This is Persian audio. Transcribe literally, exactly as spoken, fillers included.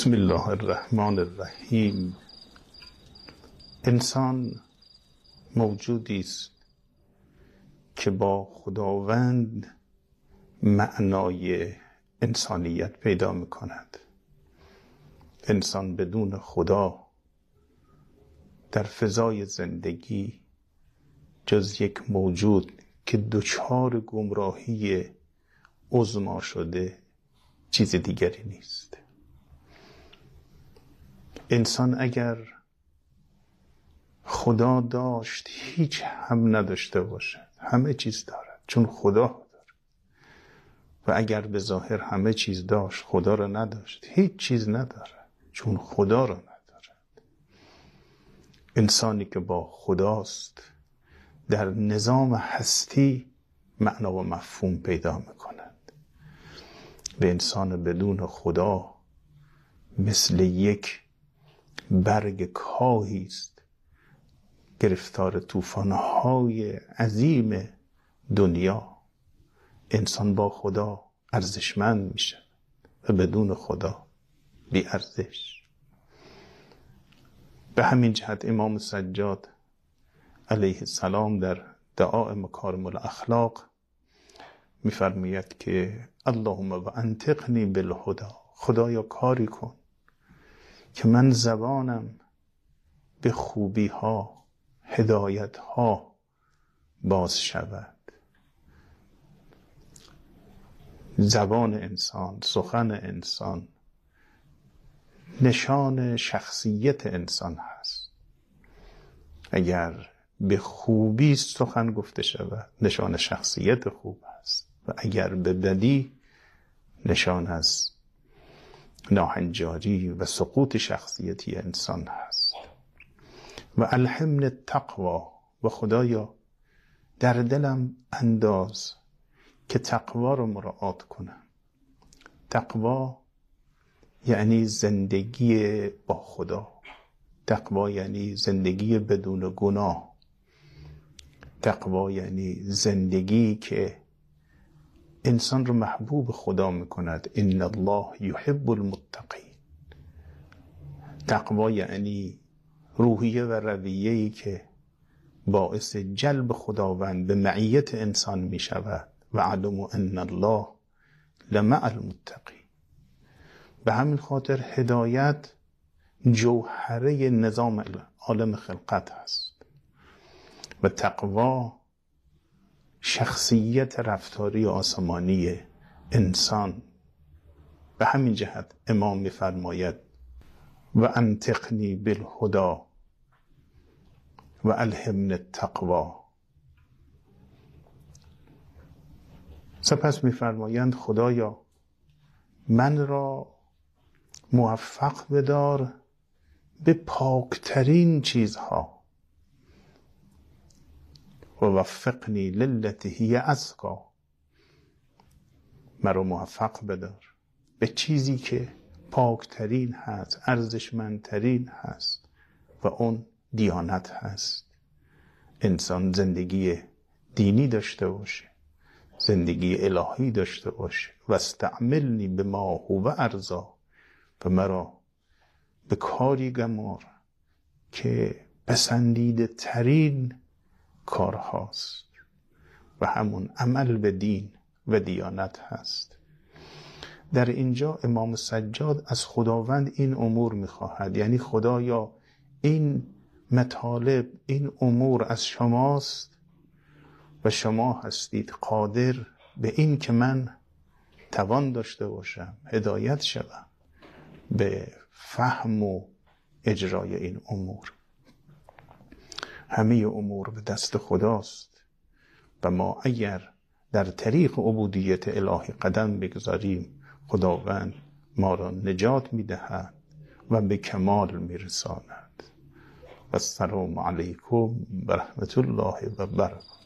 بسم الله الرحمن الرحیم. انسان موجودی است که با خداوند معنای انسانیت پیدا می کند. انسان بدون خدا در فضای زندگی جز یک موجود که دچار گمراهی عظما شده چیز دیگری نیست. انسان اگر خدا داشت هیچ هم نداشته باشد، همه چیز دارد چون خدا دارد، و اگر به ظاهر همه چیز داشت خدا را نداشت، هیچ چیز ندارد چون خدا را ندارد. انسانی که با خداست در نظام هستی معنا و مفهوم پیدا می‌کند. به انسان بدون خدا مثل یک برگ کاهی است گرفتار طوفان‌های عظیم دنیا. انسان با خدا ارزشمند میشه و بدون خدا بی ارزش. به همین جهت امام سجاد علیه السلام در دعای مکارم الاخلاق میفرماید که اللهم و انطقنی بالهدی، خدایا کاری کن که من زبانم به خوبی ها، هدایت ها باز شود. زبان انسان، سخن انسان نشان شخصیت انسان هست. اگر به خوبی سخن گفته شود نشان شخصیت خوب است، و اگر به بدی نشان از ناهنجاری و سقوط شخصیتی انسان هست. و الهمنی التقوی، و خدایا در دلم انداز که تقوا رو مراعات کنم. تقوا یعنی زندگی با خدا، تقوا یعنی زندگی بدون گناه، تقوا یعنی زندگی که انسان رو محبوب خدا میکند. ان الله یحب المتقین. تقوا یعنی روحیه و رویه‌ای که باعث جلب خداوند به معیت انسان میشود. و علموا ان الله لمع المتقین. به همین خاطر هدایت جوهره نظام عالم خلقت هست و تقوا شخصیت رفتاری آسمانی انسان. به همین جهت امام می‌فرماید و انطقنی بالهدی و الهمنی التقوی. سپس می‌فرمایند خدایا من را موفق بدار به پاکترین چیزها و وفقنی للتی هی ازکی. مرا موفق بدار به چیزی که پاکترین هست، ارزشمندترین هست، و اون دیانت هست. انسان زندگی دینی داشته باشه، زندگی الهی داشته باشه. و استعملنی بما هو ارضی، و مرا به کاری گمار که پسندیده ترین کار هاست، و همون عمل به دین و دیانت هست. در اینجا امام سجاد از خداوند این امور میخواهد، یعنی خدایا این مطالب، این امور از شماست و شما هستید قادر به این که من توان داشته باشم، هدایت شوم به فهم و اجرای این امور. همه امور به دست خداست و ما اگر در طریق عبودیت الهی قدم بگذاریم خداوند ما را نجات میدهد و به کمال میرساند. و السلام علیکم و رحمت الله و برکاته.